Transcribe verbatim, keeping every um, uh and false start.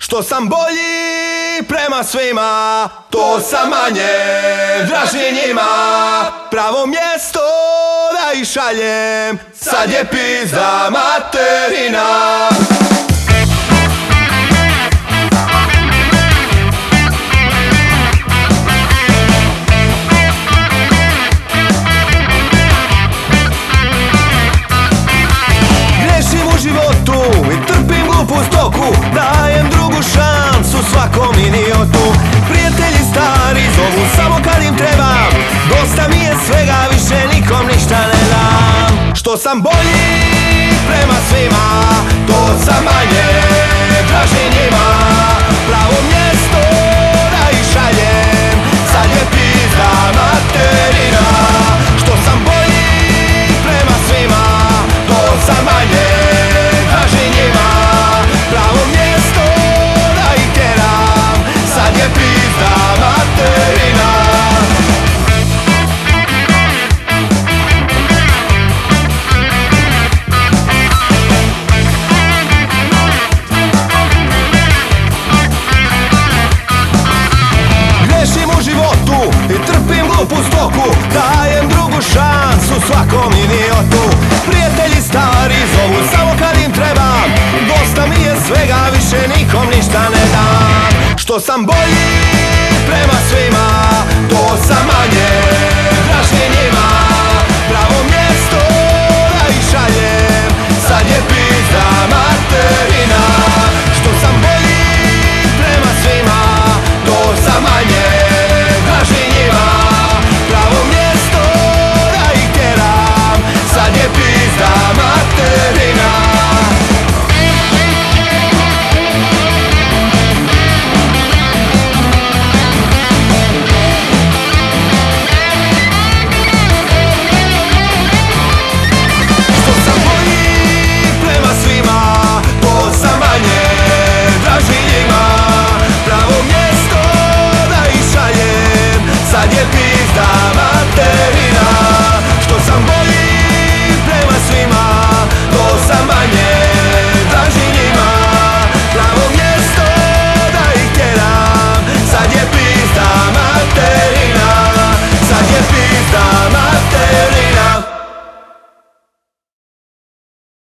Što sam bolji prema svima, to sam manje draži njima. Pravo mjesto da ih šaljem, sad je pizda materina. Grešim u životu i trpim glupu stoku, dajem drugu šansu svakom idiotu. Prijatelji stari zovu samo kad im trebam, dosta mi je svega, više nikom ništa ne dam. Što sam bolji prema svima, to sam manje draži njima. Pravo mjesto da ih šaljem, sad je pizda materina. Što sam bolji prema svima, to sam manje draži njima. Pravo mjesto da ih tjeram, sad je pizda materina. Grešim u životu i trpim glupu stoku, dajem drugu šansu svakom idiotu. Prijatelji stari zovu samo kad im trebam, dosta mi je svega, više nikom ništa ne dam. Što sam bolji